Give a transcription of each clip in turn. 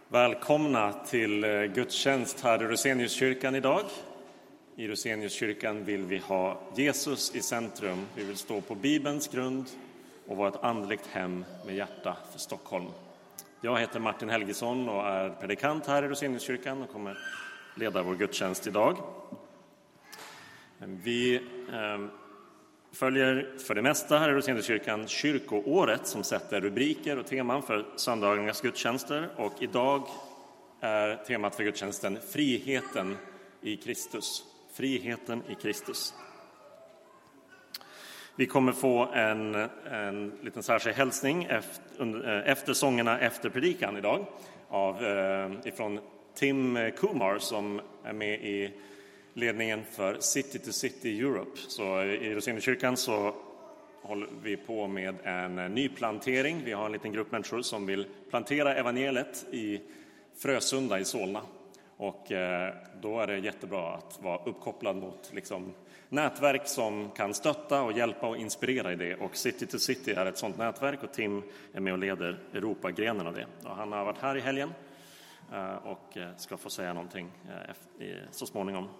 Välkomna till gudstjänst här i Roseniuskyrkan idag. I Roseniuskyrkan vill vi ha Jesus i centrum. Vi vill stå på Bibelns grund och vara ett andligt hem med hjärta för Stockholm. Jag heter Martin Helgesson och är predikant här i Roseniuskyrkan och kommer leda vår gudstjänst idag. Vi följer för det mesta här i Roseniuskyrkan kyrkoåret som sätter rubriker och teman för söndagarnas gudstjänster. Och idag är temat för gudstjänsten friheten i Kristus. Friheten i Kristus. Vi kommer få en liten särskild hälsning efter sångerna efter predikan idag ifrån Tim Kumar som är med i ledningen för City to City Europe. Så i Roseniuskyrkan så håller vi på med en nyplantering. Vi har en liten grupp människor som vill plantera evangeliet i Frösunda i Solna. Och då är det jättebra att vara uppkopplad mot nätverk som kan stötta och hjälpa och inspirera i det. Och City to City är ett sådant nätverk och Tim är med och leder Europagrenen av det. Och han har varit här i helgen och ska få säga någonting så småningom.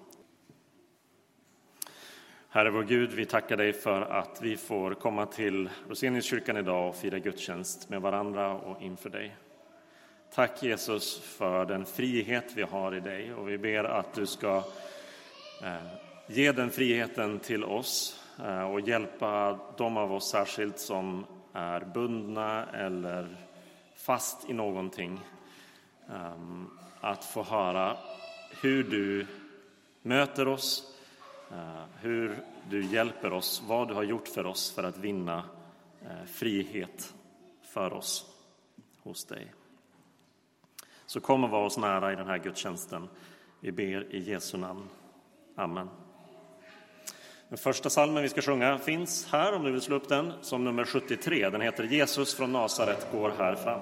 Herre vår Gud, vi tackar dig för att vi får komma till Roseniuskyrkan idag och fira gudstjänst med varandra och inför dig. Tack Jesus för den frihet vi har i dig och vi ber att du ska ge den friheten till oss och hjälpa de av oss särskilt som är bundna eller fast i någonting. Att få höra hur du möter oss, hur du hjälper oss, vad du har gjort för oss för att vinna frihet för oss hos dig. Så kom och var oss nära i den här gudstjänsten. Vi ber i Jesu namn. Amen. Den första psalmen vi ska sjunga finns här om du vill slå upp den som nummer 73. Den heter Jesus från Nasaret går här fram.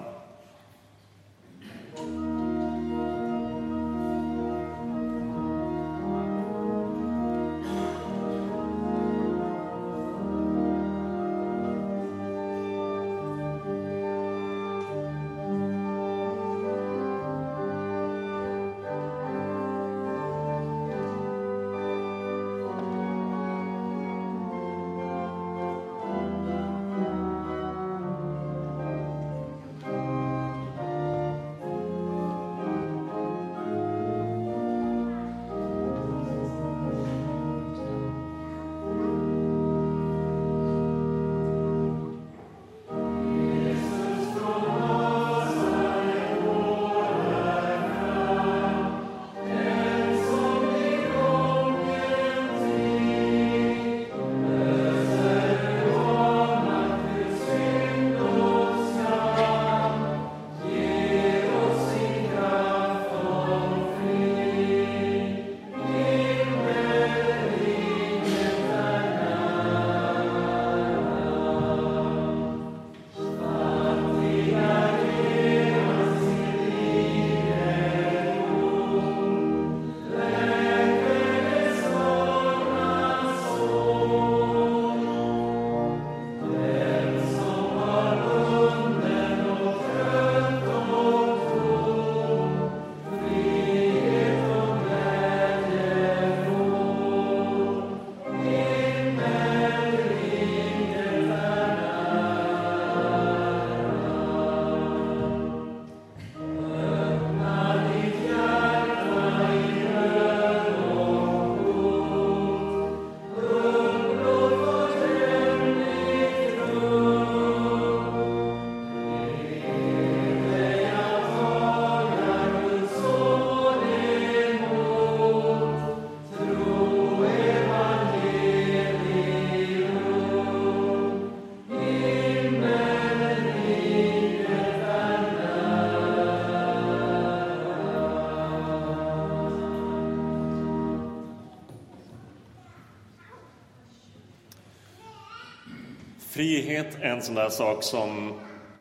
Frihet är en sån där sak som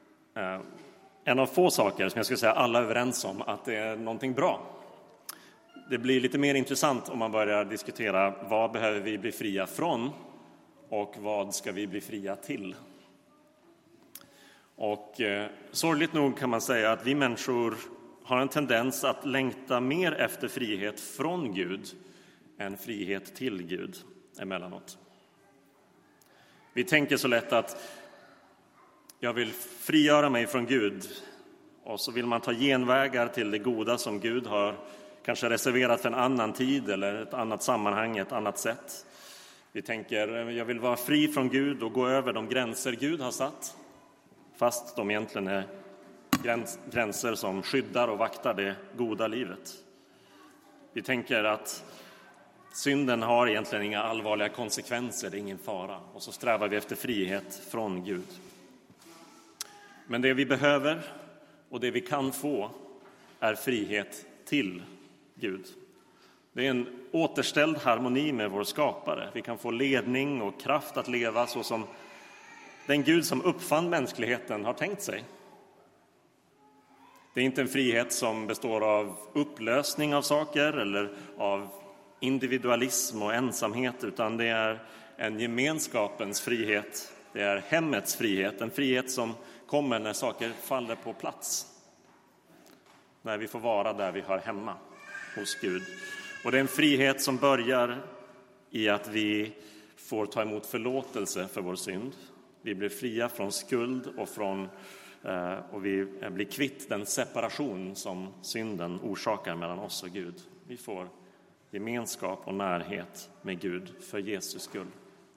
en av få saker som jag skulle säga alla är överens om att det är någonting bra. Det blir lite mer intressant om man börjar diskutera vad behöver vi bli fria från och vad ska vi bli fria till. Och sorgligt nog kan man säga att vi människor har en tendens att längta mer efter frihet från Gud än frihet till Gud emellanåt. Vi tänker så lätt att jag vill frigöra mig från Gud, och så vill man ta genvägar till det goda som Gud har kanske reserverat för en annan tid eller ett annat sammanhang, ett annat sätt. Vi tänker, jag vill vara fri från Gud och gå över de gränser Gud har satt, fast de egentligen är gränser som skyddar och vaktar det goda livet. Vi tänker att synden har egentligen inga allvarliga konsekvenser, det är ingen fara. Och så strävar vi efter frihet från Gud. Men det vi behöver och det vi kan få är frihet till Gud. Det är en återställd harmoni med vår skapare. Vi kan få ledning och kraft att leva så som den Gud som uppfann mänskligheten har tänkt sig. Det är inte en frihet som består av upplösning av saker eller av individualism och ensamhet, utan det är en gemenskapens frihet. Det är hemmets frihet, en frihet som kommer när saker faller på plats. När vi får vara där vi hör hemma, hos Gud. Och det är en frihet som börjar i att vi får ta emot förlåtelse för vår synd. Vi blir fria från skuld och vi blir kvitt den separation som synden orsakar mellan oss och Gud. Vi får gemenskap och närhet med Gud för Jesus skull.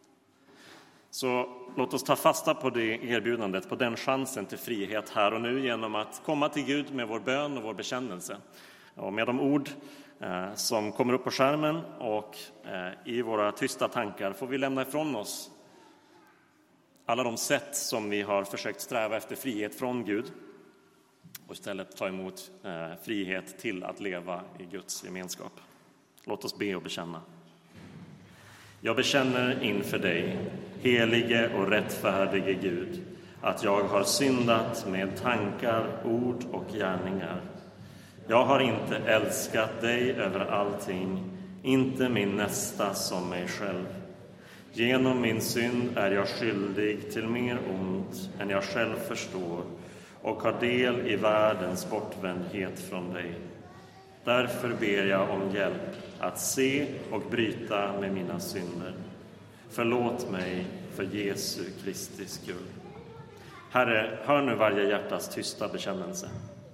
Så låt oss ta fasta på det erbjudandet, på den chansen till frihet här och nu genom att komma till Gud med vår bön och vår bekännelse. Och med de ord som kommer upp på skärmen och i våra tysta tankar får vi lämna ifrån oss alla de sätt som vi har försökt sträva efter frihet från Gud och istället ta emot frihet till att leva i Guds gemenskap. Låt oss be och bekänna. Jag bekänner inför dig, helige och rättfärdige Gud, att jag har syndat med tankar, ord och gärningar. Jag har inte älskat dig över allting, inte min nästa som mig själv. Genom min synd är jag skyldig till mer ont än jag själv förstår och har del i världens bortvändhet från dig. Därför ber jag om hjälp att se och bryta med mina synder. Förlåt mig för Jesu Kristi skull. Herre, hör nu varje hjärtas tysta bekännelse.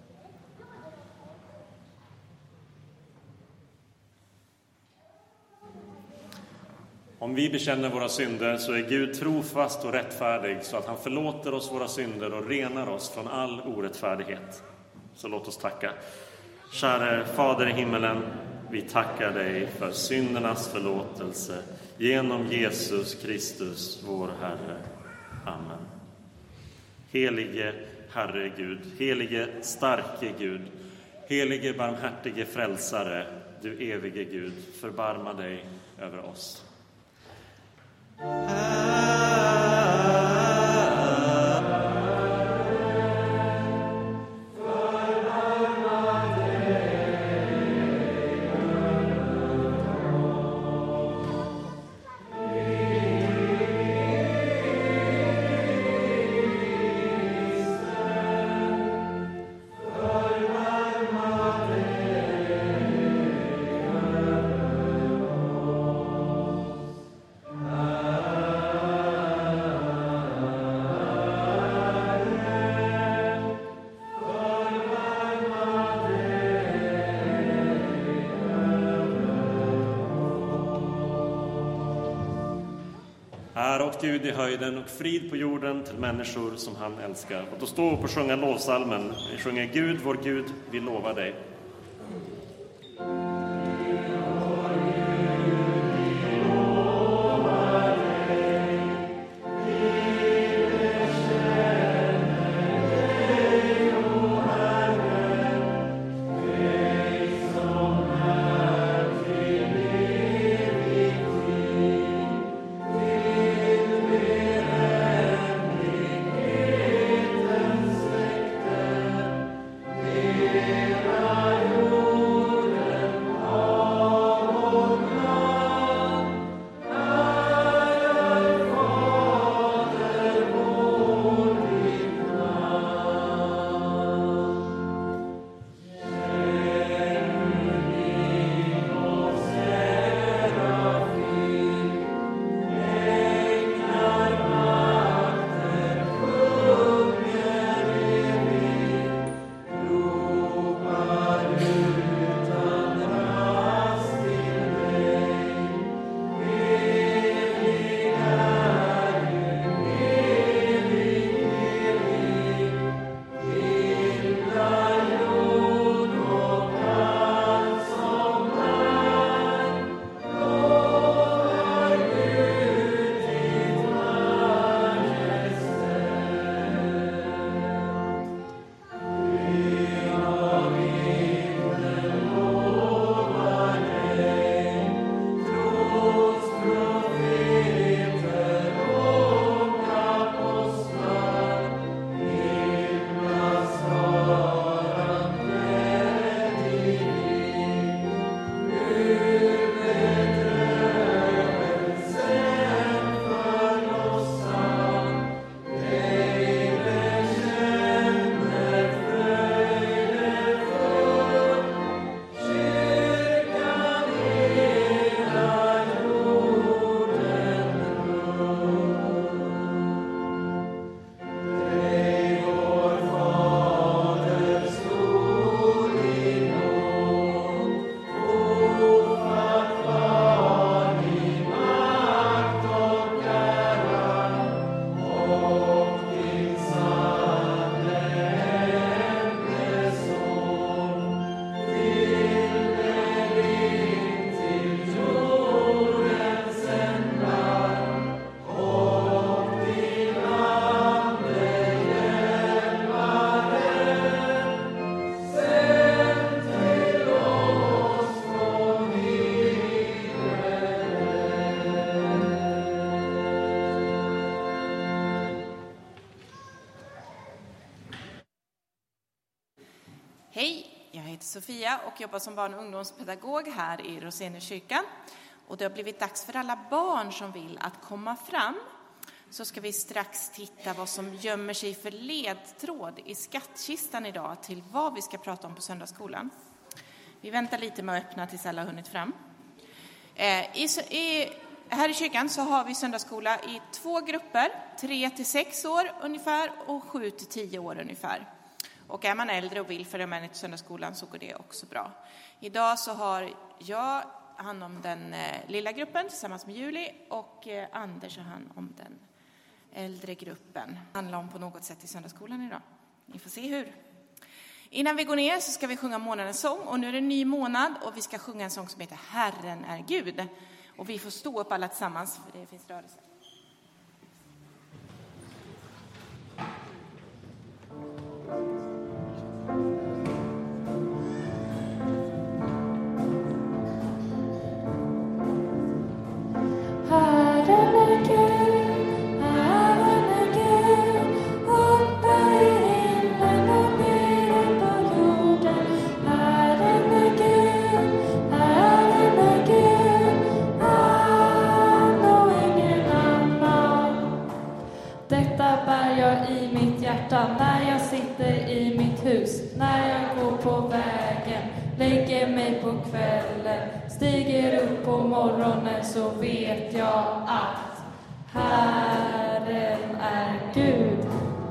Om vi bekänner våra synder så är Gud trofast och rättfärdig så att han förlåter oss våra synder och renar oss från all orättfärdighet. Så låt oss tacka. Käre Fader i himmelen, vi tackar dig för syndernas förlåtelse genom Jesus Kristus, vår Herre. Amen. Helige Herre Gud, helige starke Gud, helige barmhärtige frälsare, du evige Gud, förbarma dig över oss. Ära åt Gud i höjden och frid på jorden till människor som han älskar. Och då står vi upp och sjunger lovsalmen. Vi sjunger Gud, vår Gud, vi lovar dig. Amen. Hej, jag heter Sofia och jobbar som barn- och ungdomspedagog här i Roseniuskyrkan. Och det har blivit dags för alla barn som vill att komma fram. Så ska vi strax titta vad som gömmer sig för ledtråd i skattkistan idag till vad vi ska prata om på söndagsskolan. Vi väntar lite med att öppna tills alla har hunnit fram. Här i kyrkan så har vi söndagsskola i 2 grupper, 3-6 år ungefär och 7-10 år ungefär. Och är man äldre och vill följa med till söndagsskolan så går det också bra. Idag så har jag hand om den lilla gruppen tillsammans med Julie och Anders har hand om den äldre gruppen. Det handlar om på något sätt i söndagsskolan idag. Ni får se hur. Innan vi går ner så ska vi sjunga månadens sång och nu är det en ny månad och vi ska sjunga en sång som heter Herren är Gud. Och vi får stå upp alla tillsammans för det finns rörelse. När jag sitter i mitt hus, när jag går på vägen, lägger mig på kvällen, stiger upp på morgonen så vet jag att Herren är Gud.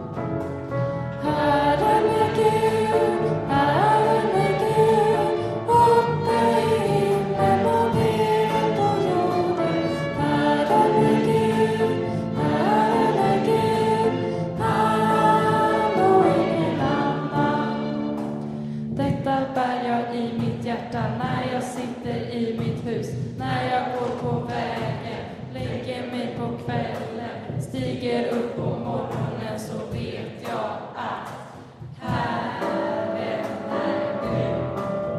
Herren är Gud, Herren är Gud, uppe i himlen och nere på jorden. Herren är Gud, Herren är Gud, bär jag i mitt hjärta när jag sitter i mitt hus, när jag går på vägen, lägger mig på kvällen, stiger upp på morgonen så vet jag att Herren är Gud.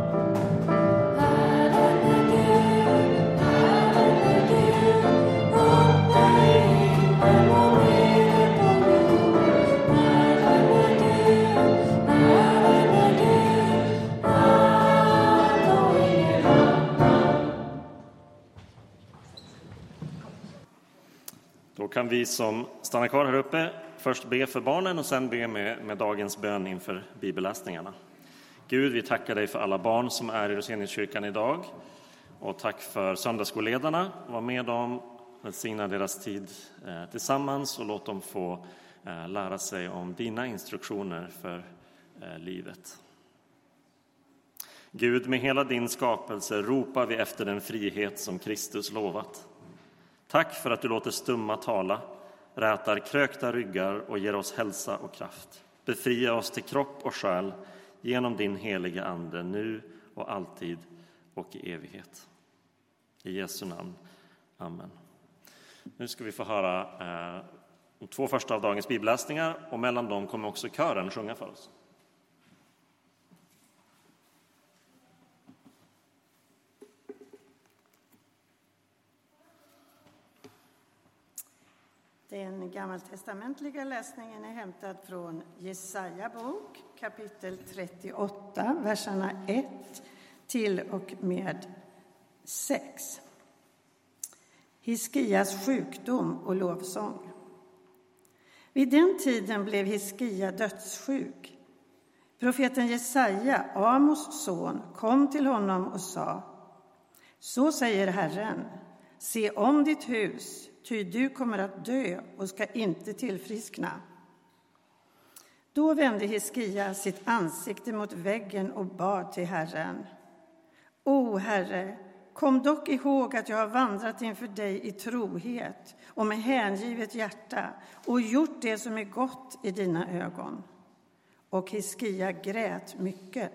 Herren är Gud, Herren är Gud, uppe i himlen och nere på jorden. Herren är Gud, Herren är Gud. Då kan vi som stannar kvar här uppe först be för barnen och sen be med dagens bön inför bibelläsningarna. Gud, vi tackar dig för alla barn som är i Roseniuskyrkan idag. Och tack för söndagsskolledarna. Var med dem, välsigna deras tid tillsammans och låt dem få lära sig om dina instruktioner för livet. Gud, med hela din skapelse ropar vi efter den frihet som Kristus lovat. Tack för att du låter stumma tala, rätar krökta ryggar och ger oss hälsa och kraft. Befria oss till kropp och själ genom din heliga ande nu och alltid och i evighet. I Jesu namn. Amen. Nu ska vi få höra de 2 första av dagens bibelläsningar och mellan dem kommer också kören sjunga för oss. Den gammaltestamentliga läsningen är hämtad från Jesaja bok, kapitel 38, verserna 1 till och med 6. Hiskias sjukdom och lovsång. Vid den tiden blev Hiskia dödssjuk. Profeten Jesaja, Amos son, kom till honom och sa: Så säger Herren, se om ditt hus, ty du kommer att dö och ska inte tillfriskna. Då vände Hiskia sitt ansikte mot väggen och bad till Herren: O Herre, kom dock ihåg att jag har vandrat inför dig i trohet och med hängivet hjärta och gjort det som är gott i dina ögon. Och Hiskia grät mycket.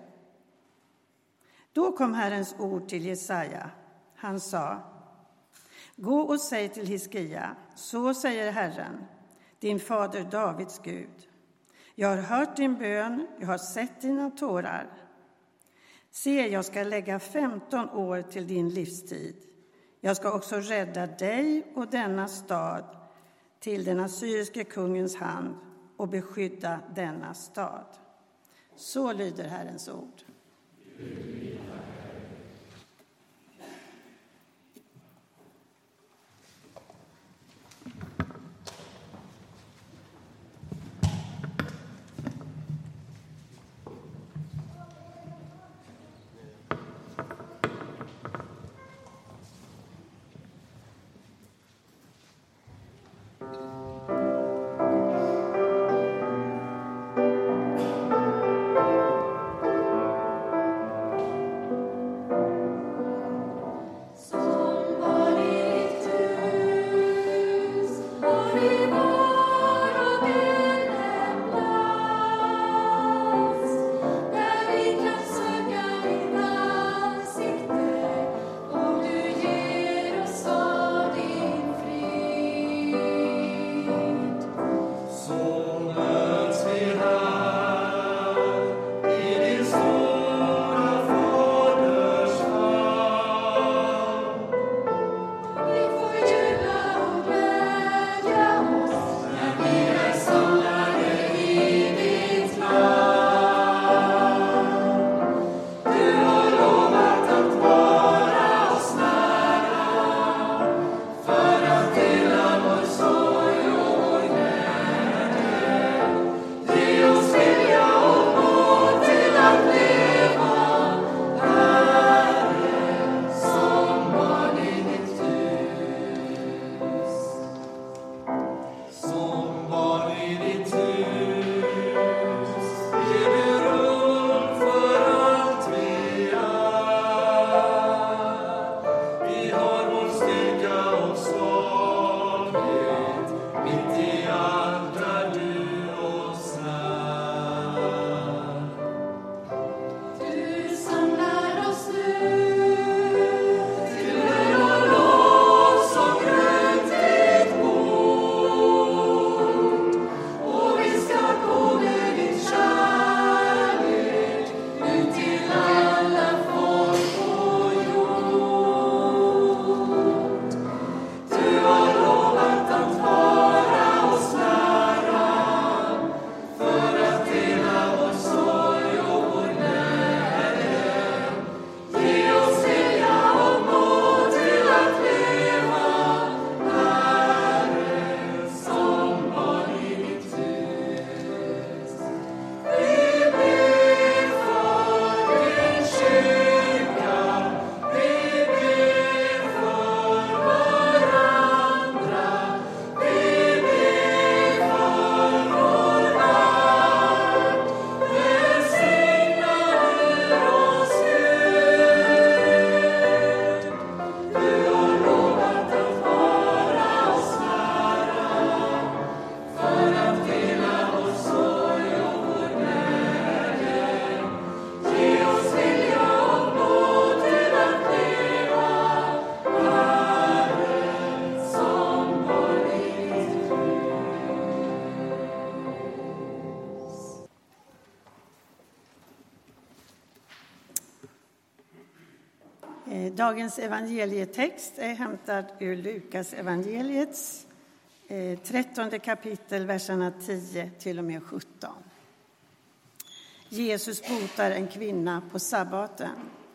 Då kom Herrens ord till Jesaja. Han sa: Gå och säg till Hiskia, så säger Herren, din fader Davids Gud. Jag har hört din bön, jag har sett dina tårar. Se, jag ska lägga 15 år till din livstid. Jag ska också rädda dig och denna stad till den assyriske kungens hand och beskydda denna stad. Så lyder Herrens ord. Dagens evangelietext är hämtad ur Lukas evangeliets 13 kapitel, verserna 10 till och med 17. Jesus botar en kvinna på sabbaten.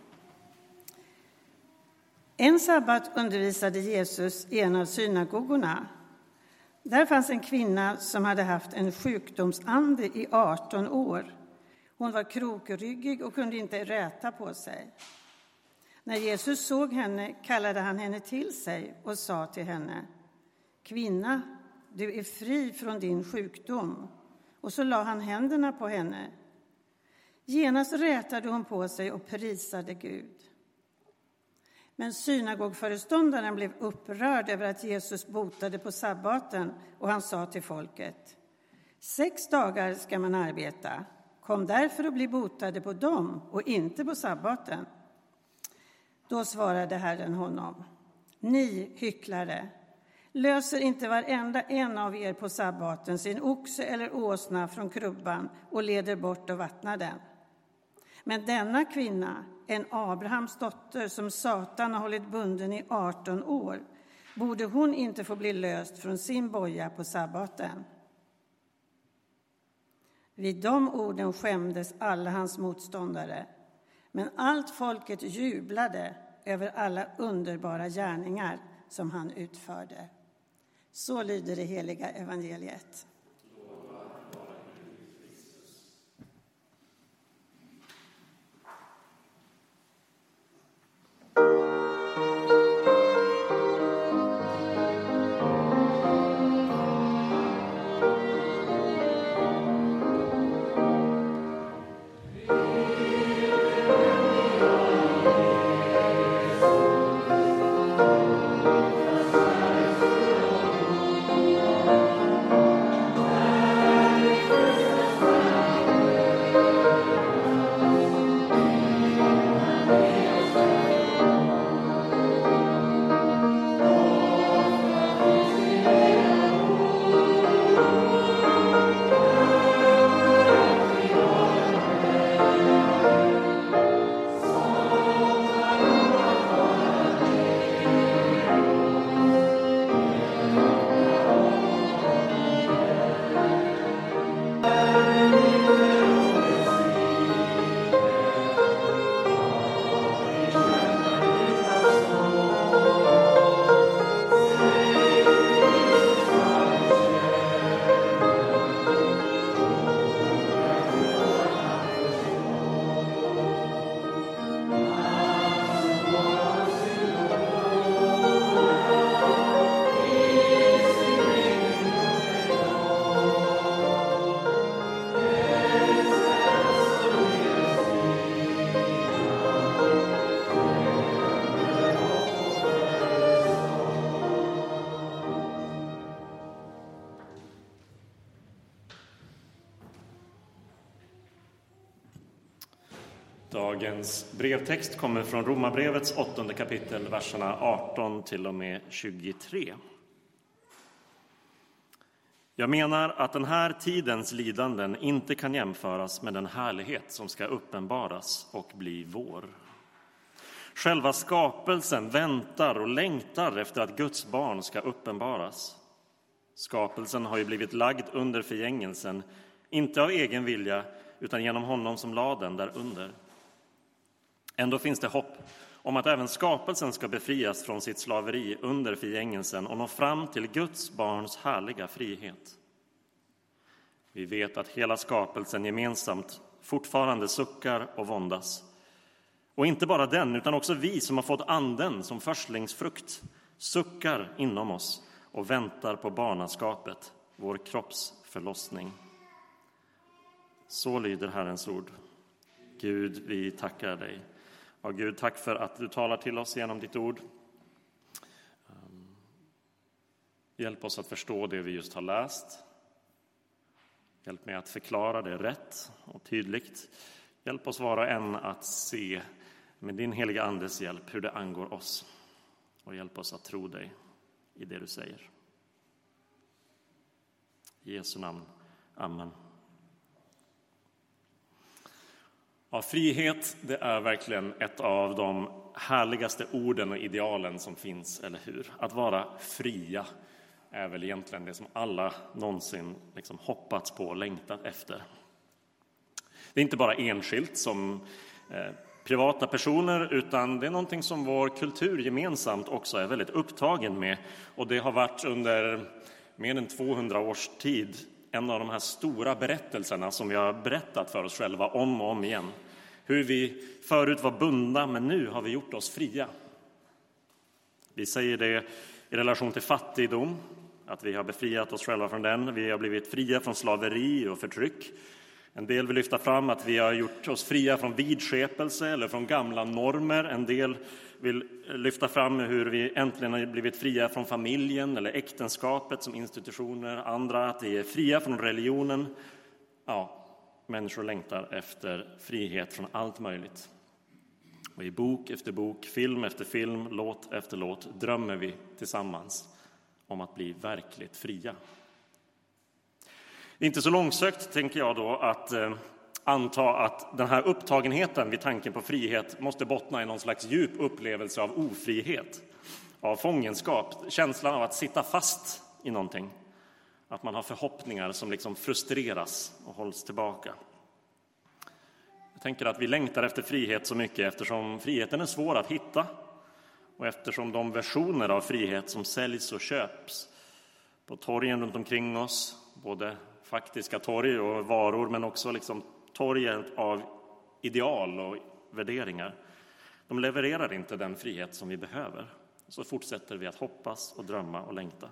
En sabbat undervisade Jesus i en av synagogorna. Där fanns en kvinna som hade haft en sjukdomsande i 18 år. Hon var krokryggig och kunde inte räta på sig. När Jesus såg henne kallade han henne till sig och sa till henne: Kvinna, du är fri från din sjukdom. Och så la han händerna på henne. Genast rätade hon på sig och prisade Gud. Men synagogföreståndaren blev upprörd över att Jesus botade på sabbaten, och han sa till folket: 6 dagar ska man arbeta. Kom därför och bli botade på dem och inte på sabbaten. Då svarade Herren honom: Ni hycklare, löser inte varenda en av er på sabbaten sin oxe eller åsna från krubban och leder bort och vattnar den. Men denna kvinna, en Abrahams dotter som Satan har hållit bunden i 18 år, borde hon inte få bli löst från sin boja på sabbaten? Vid de orden skämdes alla hans motståndare. Men allt folket jublade över alla underbara gärningar som han utförde. Så lyder det heliga evangeliet. Dagens brevtext kommer från Romarbrevets 8:e kapitel, verserna 18 till och med 23. Jag menar att den här tidens lidanden inte kan jämföras med den härlighet som ska uppenbaras och bli vår. Själva skapelsen väntar och längtar efter att Guds barn ska uppenbaras. Skapelsen har ju blivit lagd under förgängelsen, inte av egen vilja utan genom honom som lade den där under. Ändå finns det hopp om att även skapelsen ska befrias från sitt slaveri under förgängelsen och nå fram till Guds barns härliga frihet. Vi vet att hela skapelsen gemensamt fortfarande suckar och våndas. Och inte bara den, utan också vi som har fått anden som förstlingsfrukt suckar inom oss och väntar på barnaskapet, vår kropps förlossning. Så lyder Herrens ord. Gud, vi tackar dig. Ja, Gud, tack för att du talar till oss genom ditt ord. Hjälp oss att förstå det vi just har läst. Hjälp mig att förklara det rätt och tydligt. Hjälp oss var och en att se med din heliga andes hjälp hur det angår oss. Och hjälp oss att tro dig i det du säger. I Jesu namn. Amen. Ja, frihet, det är verkligen ett av de härligaste orden och idealen som finns, eller hur? Att vara fria är väl egentligen det som alla någonsin hoppats på och längtat efter. Det är inte bara enskilt som privata personer, utan det är någonting som vår kultur gemensamt också är väldigt upptagen med. Och det har varit under mer än 200 års tid en av de här stora berättelserna som vi har berättat för oss själva om och om igen. Hur vi förut var bundna, men nu har vi gjort oss fria. Vi säger det i relation till fattigdom, att vi har befriat oss själva från den. Vi har blivit fria från slaveri och förtryck. En del vill lyfta fram att vi har gjort oss fria från vidskepelse eller från gamla normer. En del vill lyfta fram hur vi äntligen har blivit fria från familjen eller äktenskapet som institutioner. Andra att vi är fria från religionen. Ja, människor längtar efter frihet från allt möjligt. Och i bok efter bok, film efter film, låt efter låt drömmer vi tillsammans om att bli verkligt fria. Det är inte så långsökt, tänker jag då, att anta att den här upptagenheten vid tanken på frihet måste bottna i någon slags djup upplevelse av ofrihet, av fångenskap, känslan av att sitta fast i någonting. Att man har förhoppningar som liksom frustreras och hålls tillbaka. Jag tänker att vi längtar efter frihet så mycket eftersom friheten är svår att hitta. Och eftersom de versioner av frihet som säljs och köps på torgen runt omkring oss, både faktiska torg och varor, men också liksom torget av ideal och värderingar, de levererar inte den frihet som vi behöver. Så fortsätter vi att hoppas och drömma och längta.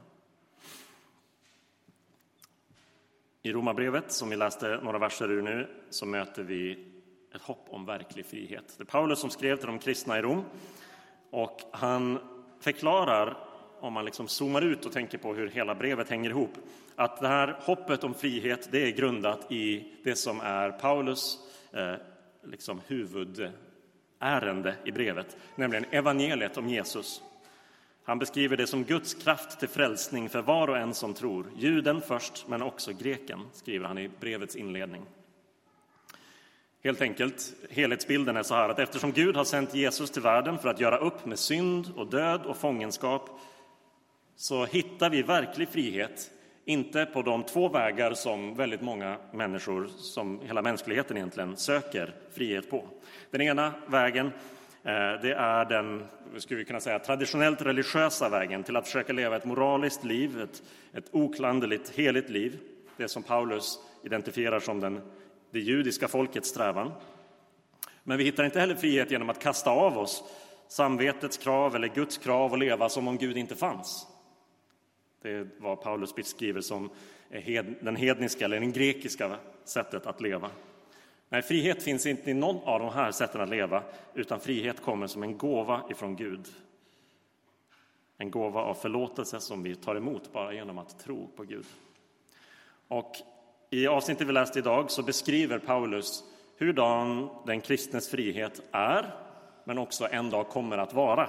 I Romarbrevet, som vi läste några verser ur nu, så möter vi ett hopp om verklig frihet. Det är Paulus som skrev till de kristna i Rom. Och han förklarar, om man liksom zoomar ut och tänker på hur hela brevet hänger ihop, att det här hoppet om frihet, det är grundat i det som är Paulus liksom huvudärende i brevet, nämligen evangeliet om Jesus. Han beskriver det som Guds kraft till frälsning för var och en som tror. Juden först, men också greken, skriver han i brevets inledning. Helt enkelt, helhetsbilden är så här att eftersom Gud har sänt Jesus till världen för att göra upp med synd och död och fångenskap, så hittar vi verklig frihet, inte på de två vägar som väldigt många människor, som hela mänskligheten egentligen, söker frihet på. Den ena vägen, det är den, skulle vi kunna säga, traditionellt religiösa vägen till att försöka leva ett moraliskt liv, ett oklanderligt, heligt liv. Det som Paulus identifierar som det judiska folkets strävan. Men vi hittar inte heller frihet genom att kasta av oss samvetets krav eller Guds krav och leva som om Gud inte fanns. Det är vad Paulus beskriver som den hedniska eller den grekiska sättet att leva. Nej, frihet finns inte i någon av de här sätten att leva, utan frihet kommer som en gåva ifrån Gud. En gåva av förlåtelse som vi tar emot bara genom att tro på Gud. Och i avsnittet vi läste idag så beskriver Paulus hurdan den kristnes frihet är, men också en dag kommer att vara.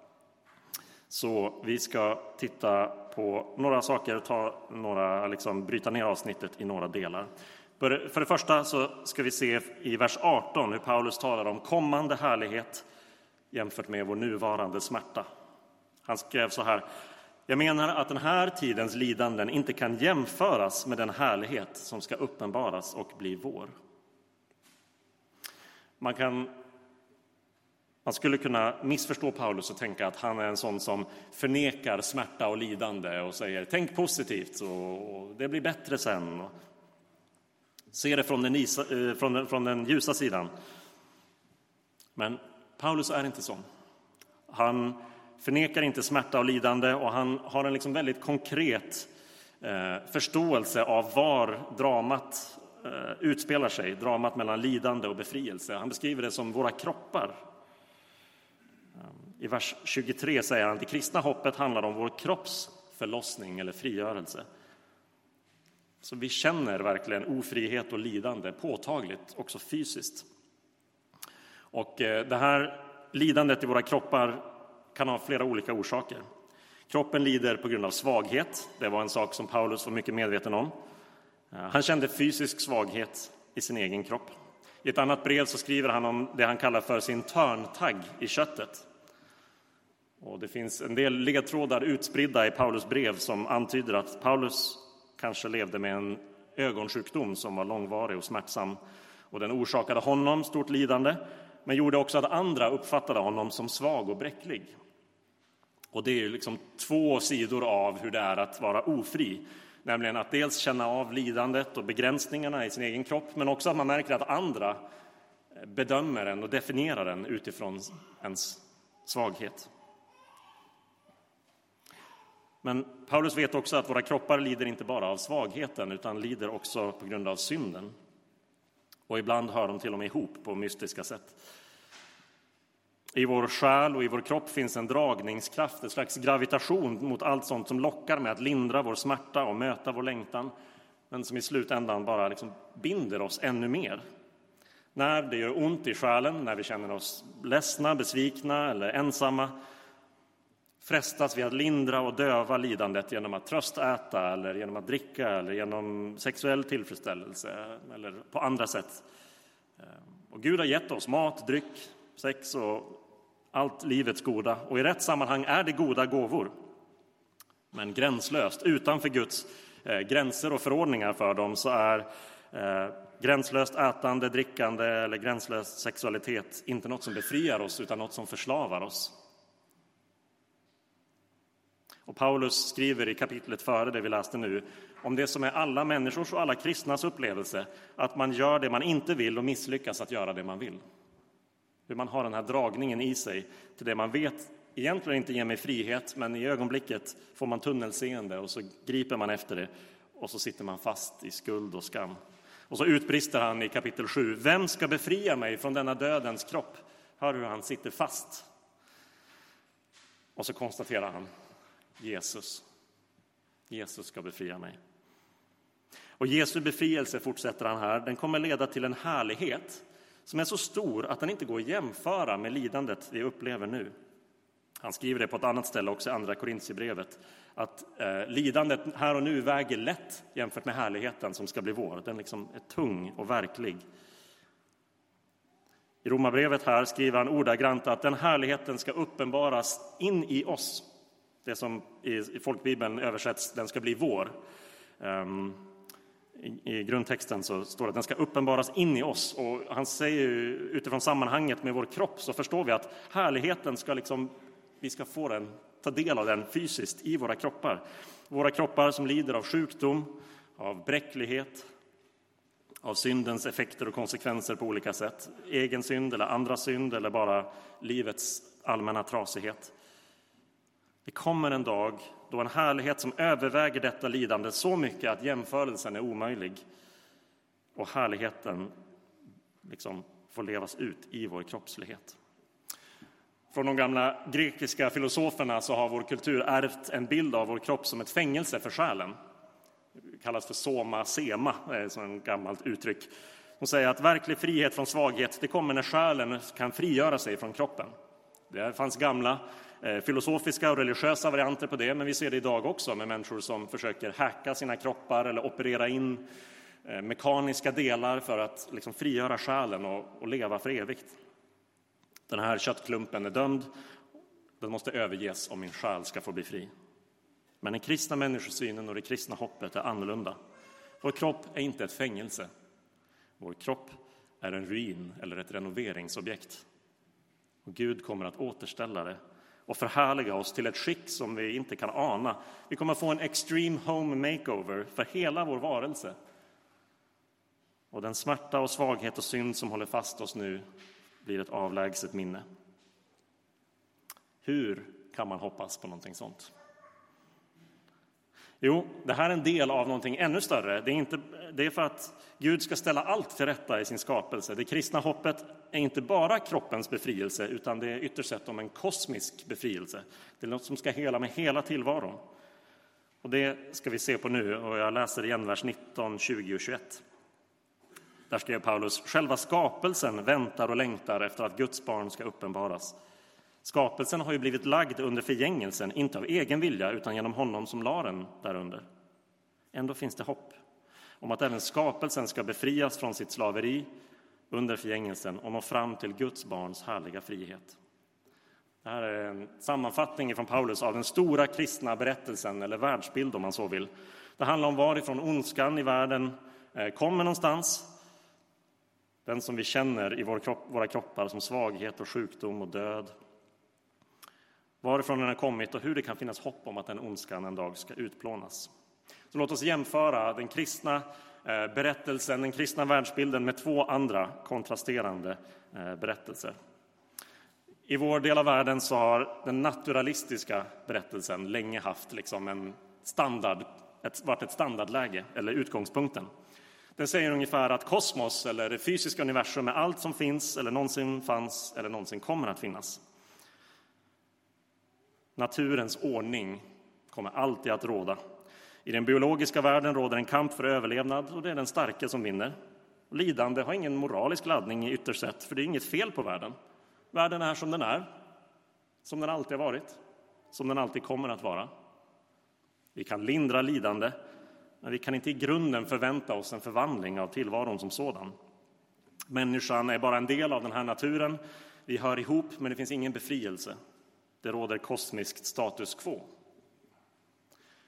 Så vi ska titta på några saker och bryta ner avsnittet i några delar. För det första så ska vi se i vers 18 hur Paulus talar om kommande härlighet jämfört med vår nuvarande smärta. Han skrev så här: jag menar att den här tidens lidanden inte kan jämföras med den härlighet som ska uppenbaras och bli vår. Man skulle kunna missförstå Paulus och tänka att han är en sån som förnekar smärta och lidande och säger tänk positivt och det blir bättre sen. Se det från den ljusa sidan. Men Paulus är inte sån. Han förnekar inte smärta och lidande och han har en liksom väldigt konkret förståelse av var dramat utspelar sig. Dramat mellan lidande och befrielse. Han beskriver det som våra kroppar. I vers 23 säger han att det kristna hoppet handlar om vår kropps förlossning eller frigörelse. Så vi känner verkligen ofrihet och lidande påtagligt, också fysiskt. Och det här lidandet i våra kroppar kan ha flera olika orsaker. Kroppen lider på grund av svaghet. Det var en sak som Paulus var mycket medveten om. Han kände fysisk svaghet i sin egen kropp. I ett annat brev så skriver han om det han kallar för sin törntagg i köttet. Och det finns en del ledtrådar utspridda i Paulus brev som antyder att Paulus kanske levde med en ögonsjukdom som var långvarig och smärtsam. Och den orsakade honom stort lidande, men gjorde också att andra uppfattade honom som svag och bräcklig. Och det är ju liksom två sidor av hur det är att vara ofri. Nämligen att dels känna av lidandet och begränsningarna i sin egen kropp, men också att man märker att andra bedömer en och definierar en utifrån ens svaghet. Men Paulus vet också att våra kroppar lider inte bara av svagheten utan lider också på grund av synden. Och ibland hör de till och med ihop på mystiska sätt. I vår själ och i vår kropp finns en dragningskraft, en slags gravitation mot allt sånt som lockar med att lindra vår smärta och möta vår längtan. Men som i slutändan bara liksom binder oss ännu mer. När det gör ont i själen, när vi känner oss ledsna, besvikna eller ensamma, frestas vi att lindra och döva lidandet genom att tröstäta eller genom att dricka eller genom sexuell tillfredsställelse eller på andra sätt. Och Gud har gett oss mat, dryck, sex och allt livets goda. Och i rätt sammanhang är det goda gåvor. Men gränslöst, utanför Guds gränser och förordningar för dem, så är gränslöst ätande, drickande eller gränslös sexualitet inte något som befriar oss utan något som förslavar oss. Och Paulus skriver i kapitlet före det vi läste nu om det som är alla människors och alla kristnas upplevelse, att man gör det man inte vill och misslyckas att göra det man vill. Hur man har den här dragningen i sig till det man vet egentligen inte ger mig frihet, men i ögonblicket får man tunnelseende och så griper man efter det och så sitter man fast i skuld och skam. Och så utbrister han i kapitel 7: vem ska befria mig från denna dödens kropp? Hör hur han sitter fast. Och så konstaterar han: Jesus ska befria mig. Och Jesu befrielse, fortsätter han här, den kommer leda till en härlighet som är så stor att den inte går att jämföra med lidandet vi upplever nu. Han skriver det på ett annat ställe också i andra Korintierbrevet, att lidandet här och nu väger lätt jämfört med härligheten som ska bli vår. Den liksom är tung och verklig. I Romarbrevet här skriver han ordagrant att den härligheten ska uppenbaras in i oss. Det som i folkbibeln översätts, den ska bli vår. I grundtexten så står det att den ska uppenbaras in i oss. Och han säger utifrån sammanhanget med vår kropp så förstår vi att härligheten ska vi ska få den, ta del av den fysiskt i våra kroppar. Våra kroppar som lider av sjukdom, av bräcklighet, av syndens effekter och konsekvenser på olika sätt. Egen synd eller andra synd eller bara livets allmänna trasighet. Det kommer en dag då en härlighet som överväger detta lidande så mycket att jämförelsen är omöjlig. Och härligheten får levas ut i vår kroppslighet. Från de gamla grekiska filosoferna så har vår kultur ärvt en bild av vår kropp som ett fängelse för själen. Det kallas för soma sema, det är så en gammalt uttryck. De säger att verklig frihet från svaghet, det kommer när själen kan frigöra sig från kroppen. Det fanns gamla filosofiska och religiösa varianter på det, men vi ser det idag också med människor som försöker hacka sina kroppar eller operera in mekaniska delar för att frigöra själen och leva för evigt. Den här köttklumpen är dömd, den måste överges om min själ ska få bli fri. Men den kristna människosynen och det kristna hoppet är annorlunda. Vår kropp är inte ett fängelse. Vår kropp är en ruin eller ett renoveringsobjekt. Och Gud kommer att återställa det och förhärliga oss till ett skick som vi inte kan ana. Vi kommer att få en extreme home makeover för hela vår varelse. Och den smärta och svaghet och synd som håller fast oss nu blir ett avlägset minne. Hur kan man hoppas på någonting sånt? Jo, det här är en del av någonting ännu större. Det är för att Gud ska ställa allt till rätta i sin skapelse. Det kristna hoppet är inte bara kroppens befrielse, utan det är ytterst sett om en kosmisk befrielse. Det är något som ska hela med hela tillvaron. Och det ska vi se på nu, och jag läser igen vers 19, 20 och 21. Där skrev Paulus: själva skapelsen väntar och längtar efter att Guds barn ska uppenbaras. Skapelsen har ju blivit lagd under förgängelsen, inte av egen vilja utan genom honom som la den därunder. Ändå finns det hopp om att även skapelsen ska befrias från sitt slaveri under förgängelsen och nå fram till Guds barns härliga frihet. Det här är en sammanfattning från Paulus av den stora kristna berättelsen, eller världsbild om man så vill. Det handlar om varifrån ondskan i världen kommer någonstans. Den som vi känner i våra kroppar som svaghet och sjukdom och död. Varifrån den har kommit och hur det kan finnas hopp om att den ondskan en dag ska utplånas. Så låt oss jämföra den kristna berättelsen, den kristna världsbilden med två andra kontrasterande berättelser. I vår del av världen så har den naturalistiska berättelsen länge haft en standard, varit ett standardläge eller utgångspunkten. Den säger ungefär att kosmos eller det fysiska universum är allt som finns eller någonsin fanns eller någonsin kommer att finnas. Naturens ordning kommer alltid att råda. I den biologiska världen råder en kamp för överlevnad och det är den starke som vinner. Lidande har ingen moralisk laddning i ytterst sett, för det är inget fel på världen. Världen är, som den alltid har varit, som den alltid kommer att vara. Vi kan lindra lidande, men vi kan inte i grunden förvänta oss en förvandling av tillvaron som sådan. Människan är bara en del av den här naturen. Vi hör ihop, men det finns ingen befrielse. Det råder kosmiskt status quo.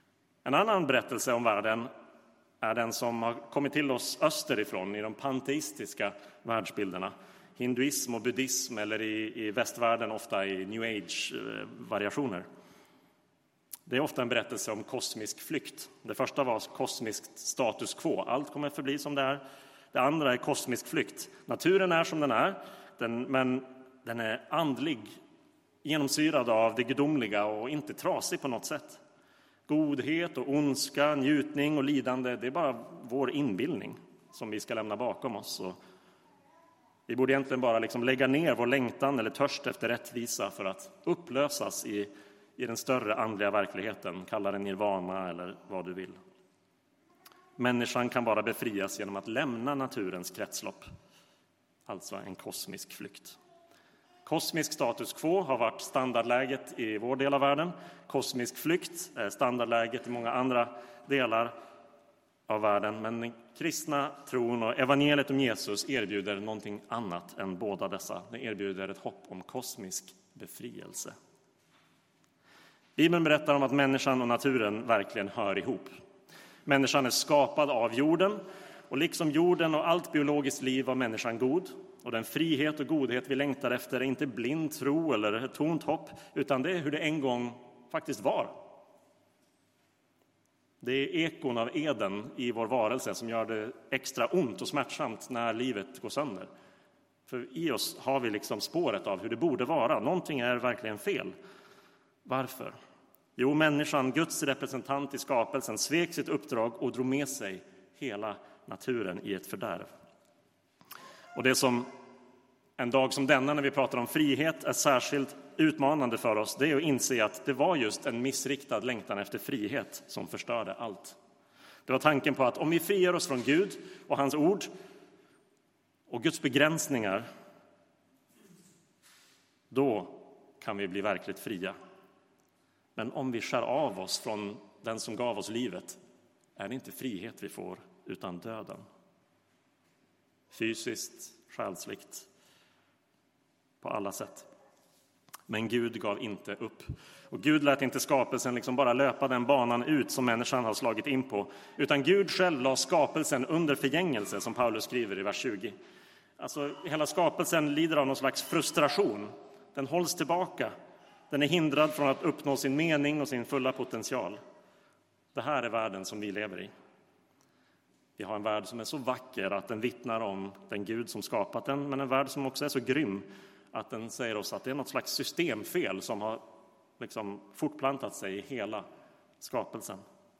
En annan berättelse om världen är den som har kommit till oss österifrån i de panteistiska världsbilderna. Hinduism och buddhism, eller i västvärlden ofta i New Age-variationer. Det är ofta en berättelse om kosmisk flykt. Det första var kosmiskt status quo. Allt kommer förbli som det är. Det andra är kosmisk flykt. Naturen är som den är, men den är andlig, genomsyrad av det gudomliga och inte trasig på något sätt. Godhet och ondska, njutning och lidande, det är bara vår inbildning som vi ska lämna bakom oss. Och vi borde egentligen bara lägga ner vår längtan eller törst efter rättvisa för att upplösas i den större andliga verkligheten. Kalla den nirvana eller vad du vill. Människan kan bara befrias genom att lämna naturens kretslopp. Alltså en kosmisk flykt. Kosmisk status quo har varit standardläget i vår del av världen. Kosmisk flykt är standardläget i många andra delar av världen. Men den kristna tron och evangeliet om Jesus erbjuder någonting annat än båda dessa. Det erbjuder ett hopp om kosmisk befrielse. Bibeln berättar om att människan och naturen verkligen hör ihop. Människan är skapad av jorden, och liksom jorden och allt biologiskt liv var människan god. Och den frihet och godhet vi längtar efter är inte blind tro eller ett tomt hopp, utan det är hur det en gång faktiskt var. Det är ekon av Eden i vår varelse som gör det extra ont och smärtsamt när livet går sönder. För i oss har vi spåret av hur det borde vara. Någonting är verkligen fel. Varför? Jo, människan, Guds representant i skapelsen, svek sitt uppdrag och drog med sig hela naturen i ett fördärv. Och det som en dag som denna, när vi pratar om frihet, är särskilt utmanande för oss, det är att inse att det var just en missriktad längtan efter frihet som förstörde allt. Det var tanken på att om vi friar oss från Gud och hans ord och Guds begränsningar, då kan vi bli verkligt fria. Men om vi skär av oss från den som gav oss livet, är det inte frihet vi får, utan döden. Fysiskt, själsligt, på alla sätt. Men Gud gav inte upp. Och Gud lät inte skapelsen bara löpa den banan ut som människan har slagit in på. Utan Gud själv la skapelsen under förgängelse, som Paulus skriver i vers 20. Alltså hela skapelsen lider av någon slags frustration. Den hålls tillbaka. Den är hindrad från att uppnå sin mening och sin fulla potential. Det här är världen som vi lever i. Vi har en värld som är så vacker att den vittnar om den Gud som skapat den, men en värld som också är så grym att den säger oss att det är något slags systemfel som har fortplantat sig i hela skapelsen.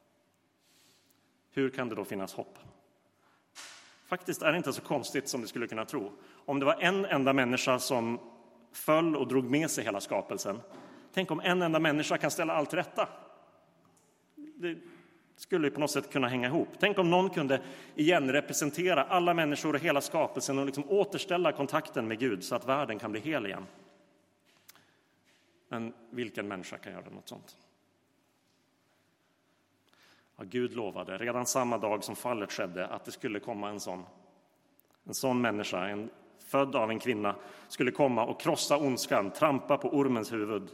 Hur kan det då finnas hopp? Faktiskt är det inte så konstigt som du skulle kunna tro. Om det var en enda människa som föll och drog med sig hela skapelsen. Tänk om en enda människa kan ställa allt rätta. Det skulle på något sätt kunna hänga ihop. Tänk om någon kunde igen representera alla människor och hela skapelsen och återställa kontakten med Gud så att världen kan bli hel igen. Men vilken människa kan göra något sånt? Ja, Gud lovade redan samma dag som fallet skedde att det skulle komma en sån människa, född av en kvinna, skulle komma och krossa ondskan, trampa på ormens huvud.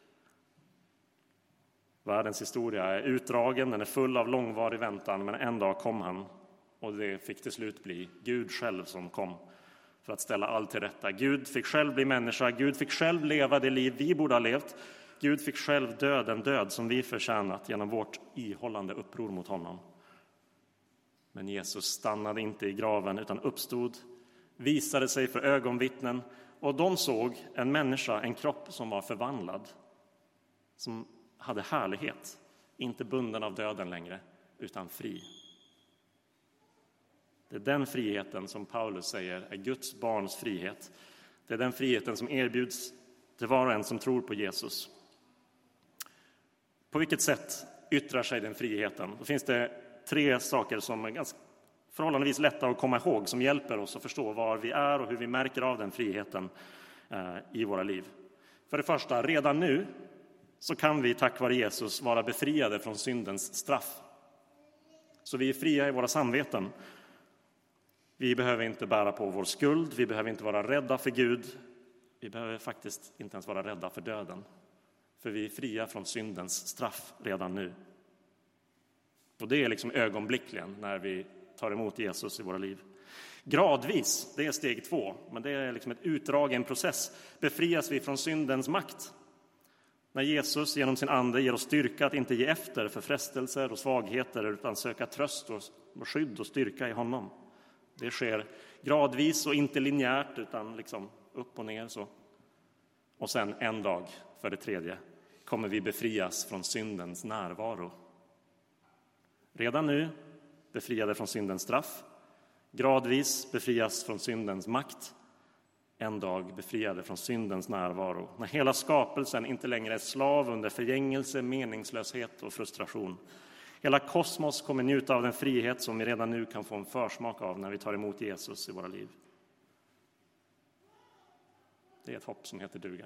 Världens historia är utdragen, den är full av långvarig väntan, men en dag kom han, och det fick till slut bli Gud själv som kom för att ställa allt till rätta. Gud fick själv bli människa, Gud fick själv leva det liv vi borde ha levt. Gud fick själv dö den död som vi förtjänat genom vårt ihållande uppror mot honom. Men Jesus stannade inte i graven utan uppstod, visade sig för ögonvittnen, och de såg en människa, en kropp som var förvandlad, som hade härlighet, inte bunden av döden längre, utan fri. Det är den friheten som Paulus säger är Guds barns frihet. Det är den friheten som erbjuds till var och en som tror på Jesus. På vilket sätt yttrar sig den friheten? Då finns det 3 saker som är ganska förhållandevis lätta att komma ihåg, som hjälper oss att förstå var vi är och hur vi märker av den friheten i våra liv. För det första, redan nu så kan vi tack vare Jesus vara befriade från syndens straff. Så vi är fria i våra samveten. Vi behöver inte bära på vår skuld, vi behöver inte vara rädda för Gud. Vi behöver faktiskt inte ens vara rädda för döden. För vi är fria från syndens straff redan nu. Och det är liksom ögonblickligen när vi tar emot Jesus i våra liv. Gradvis, det är steg 2, men det är liksom ett utdrag i en process, befrias vi från syndens makt. När Jesus genom sin ande ger oss styrka att inte ge efter för frestelser och svagheter utan söka tröst och skydd och styrka i honom. Det sker gradvis och inte linjärt utan liksom upp och ner så. Och sen en dag, för det tredje, kommer vi befrias från syndens närvaro. Redan nu befriade från syndens straff, gradvis befrias från syndens makt, en dag befriade från syndens närvaro. När hela skapelsen inte längre är slav under förgängelse, meningslöshet och frustration. Hela kosmos kommer njuta av den frihet som vi redan nu kan få en försmak av när vi tar emot Jesus i våra liv. Det är ett hopp som heter duga.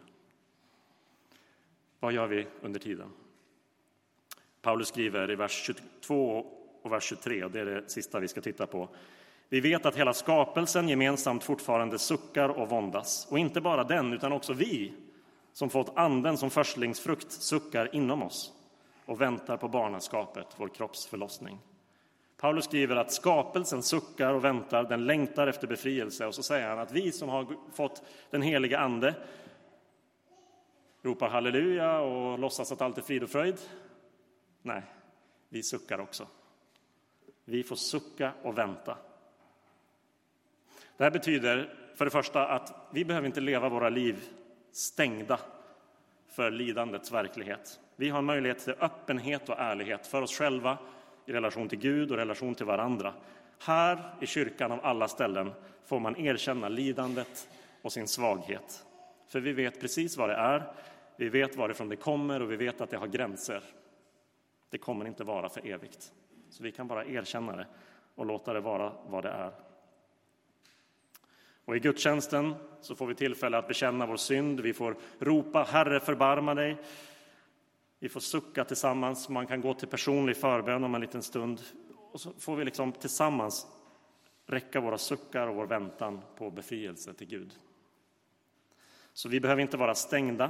Vad gör vi under tiden? Paulus skriver i vers 22 och vers 23, och det är det sista vi ska titta på. Vi vet att hela skapelsen gemensamt fortfarande suckar och våndas. Och inte bara den, utan också vi som fått anden som förstlingsfrukt suckar inom oss och väntar på barnaskapet, vår kropps förlossning. Paulus skriver att skapelsen suckar och väntar, den längtar efter befrielse. Och så säger han att vi som har fått den heliga ande ropar halleluja och låtsas att allt är frid och fröjd. Nej, vi suckar också. Vi får sucka och vänta. Det här betyder för det första att vi behöver inte leva våra liv stängda för lidandets verklighet. Vi har möjlighet till öppenhet och ärlighet för oss själva i relation till Gud och relation till varandra. Här i kyrkan av alla ställen får man erkänna lidandet och sin svaghet. För vi vet precis vad det är, vi vet varifrån det kommer och vi vet att det har gränser. Det kommer inte vara för evigt. Så vi kan bara erkänna det och låta det vara vad det är. Och i gudstjänsten så får vi tillfälle att bekänna vår synd. Vi får ropa, Herre förbarma dig. Vi får sucka tillsammans. Man kan gå till personlig förbön om en liten stund. Och så får vi liksom tillsammans räcka våra suckar och vår väntan på befrielse till Gud. Så vi behöver inte vara stängda.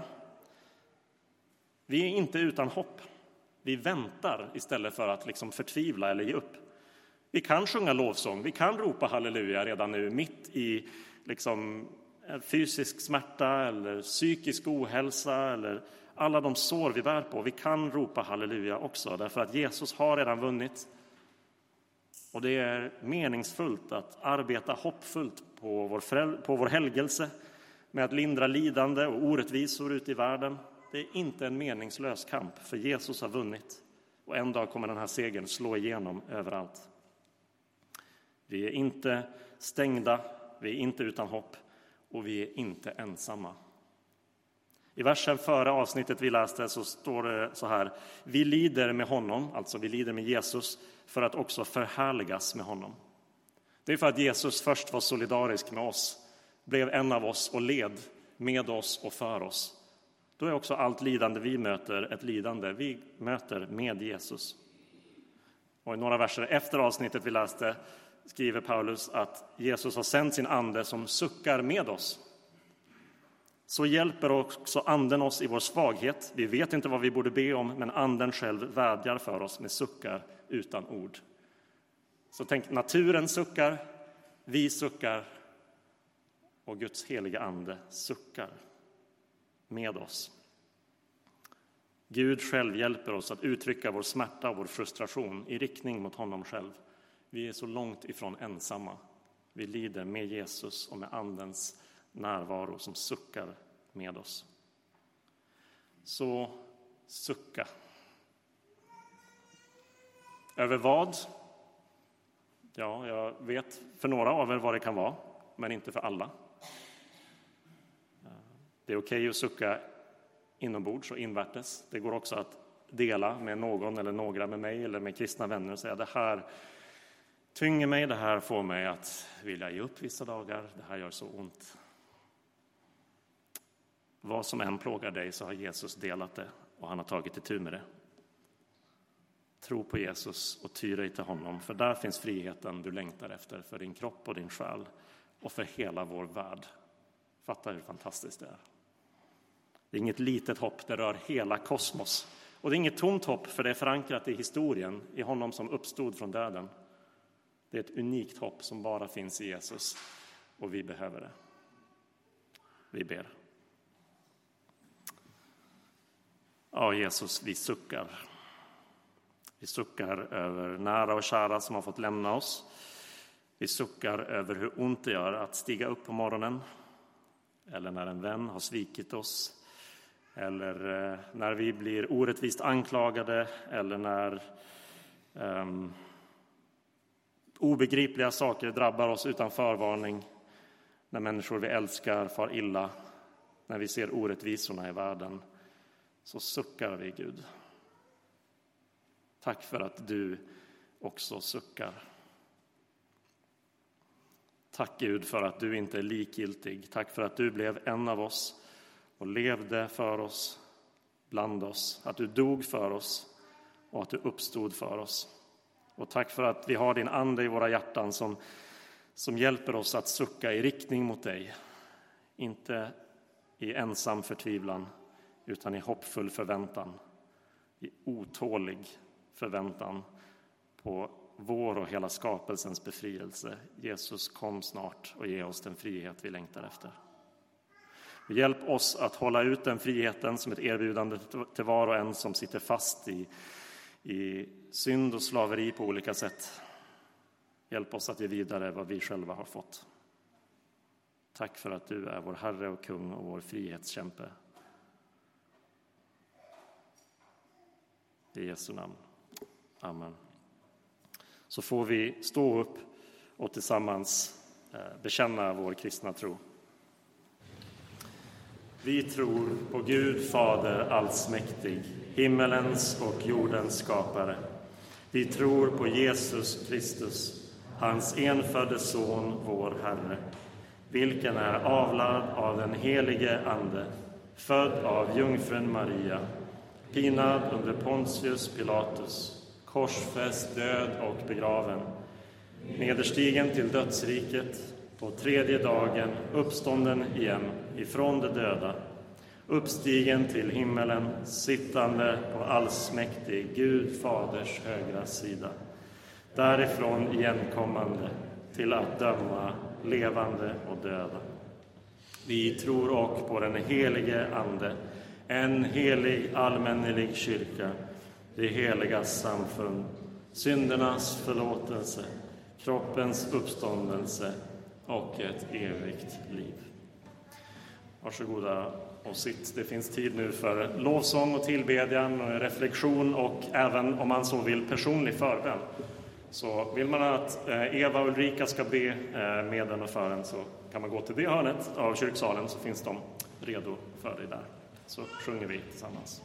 Vi är inte utan hopp. Vi väntar istället för att liksom förtvivla eller ge upp. Vi kan sjunga lovsång, vi kan ropa halleluja redan nu mitt i liksom fysisk smärta eller psykisk ohälsa eller alla de sår vi bär på. Vi kan ropa halleluja också därför att Jesus har redan vunnit. Och det är meningsfullt att arbeta hoppfullt på vår helgelse med att lindra lidande och orättvisor ute i världen. Det är inte en meningslös kamp för Jesus har vunnit och en dag kommer den här segern slå igenom överallt. Vi är inte stängda, vi är inte utan hopp och vi är inte ensamma. I versen före avsnittet vi läste så står det så här: vi lider med honom, alltså vi lider med Jesus för att också förhärligas med honom. Det är för att Jesus först var solidarisk med oss, blev en av oss och led med oss och för oss. Då är också allt lidande vi möter ett lidande vi möter med Jesus. Och i några verser efter avsnittet vi läste skriver Paulus att Jesus har sänt sin ande som suckar med oss. Så hjälper också anden oss i vår svaghet. Vi vet inte vad vi borde be om, men anden själv vädjar för oss med suckar utan ord. Så tänk, naturen suckar, vi suckar och Guds heliga ande suckar med oss. Gud själv hjälper oss att uttrycka vår smärta och vår frustration i riktning mot honom själv. Vi är så långt ifrån ensamma. Vi lider med Jesus och med andens närvaro som suckar med oss. Så sucka. Över vad? Ja, jag vet för några av er vad det kan vara, men inte för alla. Det är okej att sucka inombords och invärtes. Det går också att dela med någon eller några med mig eller med kristna vänner och säga det här tynger mig, det här får mig att vilja ge upp vissa dagar, det här gör så ont. Vad som än plågar dig så har Jesus delat det och han har tagit itu med det. Tro på Jesus och ty dig till honom, för där finns friheten du längtar efter för din kropp och din själ och för hela vår värld. Fatta hur fantastiskt det är. Det är inget litet hopp, det rör hela kosmos. Och det är inget tomt hopp, för det är förankrat i historien, i honom som uppstod från döden. Det är ett unikt hopp som bara finns i Jesus, och vi behöver det. Vi ber. Ja, Jesus, vi suckar. Vi suckar över nära och kära som har fått lämna oss. Vi suckar över hur ont det gör att stiga upp på morgonen, eller när en vän har svikit oss, eller när vi blir orättvist anklagade, eller när obegripliga saker drabbar oss utan förvarning, när människor vi älskar far illa, när vi ser orättvisorna i världen, så suckar vi, Gud. Tack för att du också suckar. Tack, Gud, för att du inte är likgiltig. Tack för att du blev en av oss och levde för oss, bland oss. Att du dog för oss och att du uppstod för oss. Och tack för att vi har din ande i våra hjärtan som hjälper oss att sucka i riktning mot dig. Inte i ensam förtvivlan, utan i hoppfull förväntan. I otålig förväntan på vår och hela skapelsens befrielse. Jesus, kom snart och ge oss den frihet vi längtar efter. Hjälp oss att hålla ut den friheten som ett erbjudande till var och en som sitter fast i synd och slaveri på olika sätt. Hjälp oss att ge vidare vad vi själva har fått. Tack för att du är vår Herre och kung och vår frihetskämpe. I Jesu namn. Amen. Så får vi stå upp och tillsammans bekänna vår kristna tro. Vi tror på Gud Fader allsmäktig, himmelens och jordens skapare. Vi tror på Jesus Kristus, hans enfödde son, vår Herre, vilken är avlad av den helige Ande, född av jungfrun Maria, pinad under Pontius Pilatus, korsfäst, död och begraven, nederstigen till dödsriket, på tredje dagen uppstånden igen ifrån de döda, uppstigen till himmelen, sittande på allsmäktig Gud Faders högra sida, därifrån igenkommande till att döma levande och döda. Vi tror och på den helige Ande, en helig allmännelig kyrka, det heligas samfund, syndernas förlåtelse, kroppens uppståndelse och ett evigt liv. Varsågoda och sitt. Det finns tid nu för lovsång och tillbedjan och reflektion och även, om man så vill, personlig förbön. Så vill man att Eva och Ulrika ska be med den och för en, så kan man gå till det hörnet av kyrksalen, så finns de redo för dig där. Så sjunger vi tillsammans.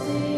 se